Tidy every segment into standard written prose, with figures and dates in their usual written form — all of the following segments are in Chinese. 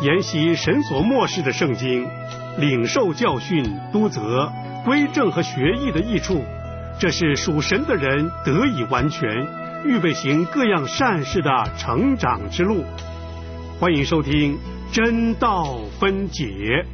研习神所默示的圣经，领受教训、督责、归正和学义的益处，这是属神的人得以完全，预备行各样善事的成长之路。欢迎收听真道分解。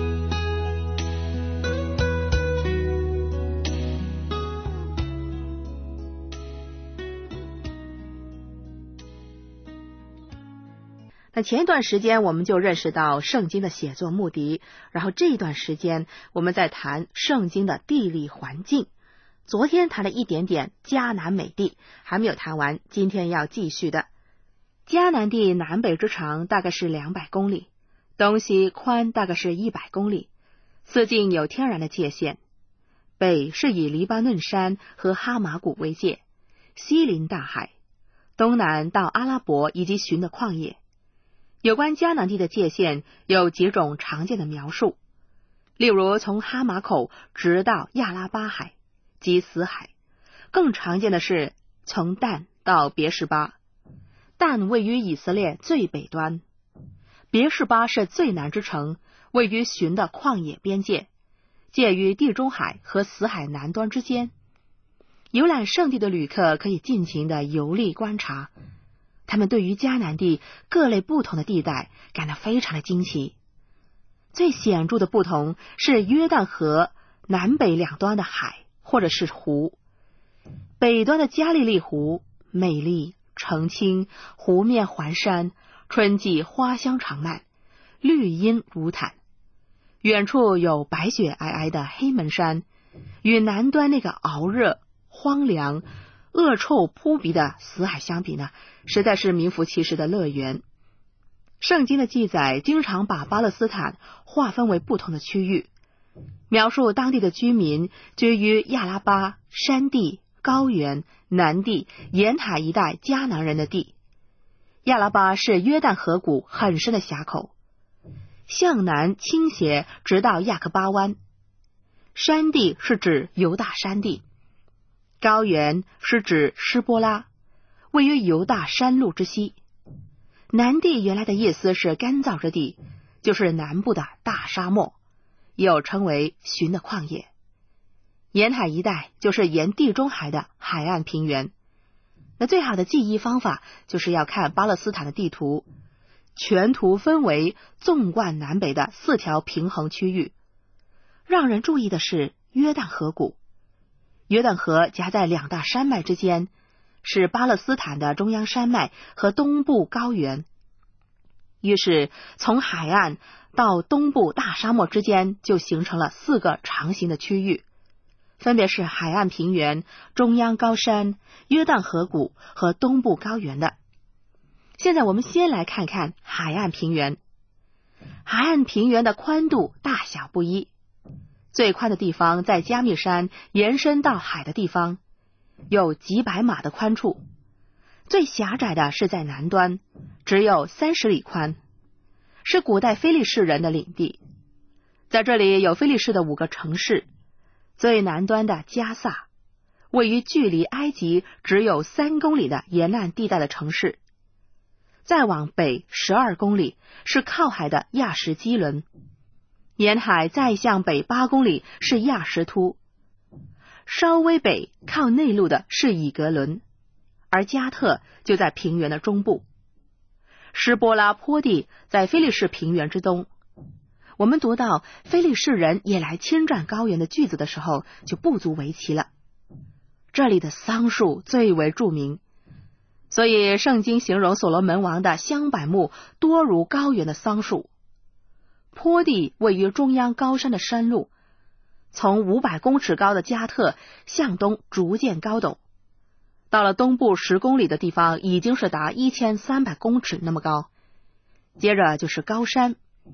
那前一段时间我们就认识到圣经的写作目的，然后这一段时间我们在谈圣经的地理环境。昨天谈了一点点迦南美地，还没有谈完，今天要继续的。迦南地南北之长大概是200公里，东西宽大概是100公里，四境有天然的界限。北是以黎巴嫩山和哈马谷为界，西临大海，东南到阿拉伯以及寻的旷野。有关迦南地的界限有几种常见的描述，例如从哈马口直到亚拉巴海及死海，更常见的是从但到别是巴。但位于以色列最北端，别是巴是最南之城，位于寻的旷野边界，介于地中海和死海南端之间。游览圣地的旅客可以尽情的游历观察，他们对于迦南地各类不同的地带感到非常的惊奇。最显著的不同是约旦河南北两端的海或者是湖。北端的加利利湖美丽澄清，湖面环山，春季花香长漫，绿荫如毯。远处有白雪皑皑的黑门山，与南端那个熬热荒凉恶臭扑鼻的死海相比呢，实在是名副其实的乐园。圣经的记载经常把巴勒斯坦划分为不同的区域，描述当地的居民居于亚拉巴、山地、高原、南地、沿海一带迦南人的地。亚拉巴是约旦河谷很深的峡口，向南倾斜直到亚克巴湾。山地是指犹大山地，高原是指施波拉，位于犹大山路之西。南地原来的意思是干燥之地，就是南部的大沙漠，又称为寻的旷野。沿海一带就是沿地中海的海岸平原。那最好的记忆方法就是要看巴勒斯坦的地图，全图分为纵贯南北的4条平衡区域。让人注意的是约旦河谷，约旦河夹在2大山脉之间，是巴勒斯坦的中央山脉和东部高原。于是从海岸到东部大沙漠之间就形成了4个长形的区域，分别是海岸平原、中央高山、约旦河谷和东部高原的。现在我们先来看看海岸平原。海岸平原的宽度大小不一，最宽的地方在加密山延伸到海的地方，有几百码的宽处。最狭窄的是在南端，只有30里宽，是古代非利士人的领地。在这里有非利士的5个城市。最南端的加萨，位于距离埃及只有3公里的沿岸地带的城市。再往北12公里是靠海的亚什基伦，沿海再向北8公里是亚什突，稍微北靠内陆的是以格伦，而加特就在平原的中部。施波拉坡地在非利士平原之东。我们读到非利士人也来侵占高原的句子的时候，就不足为奇了。这里的桑树最为著名，所以圣经形容所罗门王的香柏木多如高原的桑树。坡地位于中央高山的山路，从500公尺高的加特向东逐渐高陡，到了东部10公里的地方已经是达1300公尺那么高。接着就是高山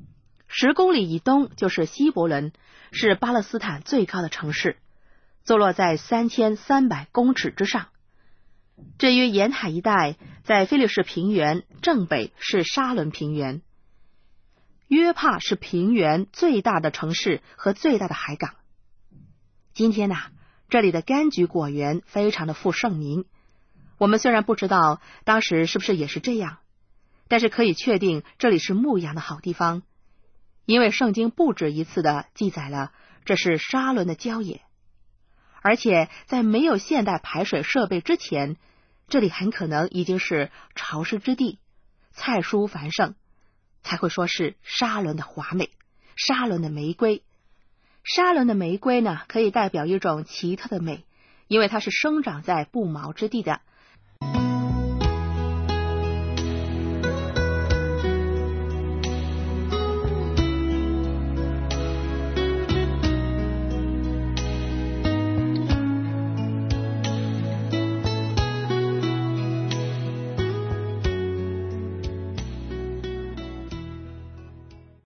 ，10公里以东就是希伯伦，是巴勒斯坦最高的城市，坐落在3300公尺之上。至于沿海一带，在非利士平原正北是沙伦平原。约帕是平原最大的城市和最大的海港。今天这里的柑橘果园非常的负盛名。我们虽然不知道当时是不是也是这样， 但是可以确定这里是牧羊的好地方，因为圣经不止一次的记载了这是沙伦的郊野，而且在没有现代排水设备之前，这里很可能已经是潮湿之地，菜蔬繁盛，才会说是沙伦的华美，沙伦的玫瑰。沙伦的玫瑰呢，可以代表一种奇特的美，因为它是生长在不毛之地的。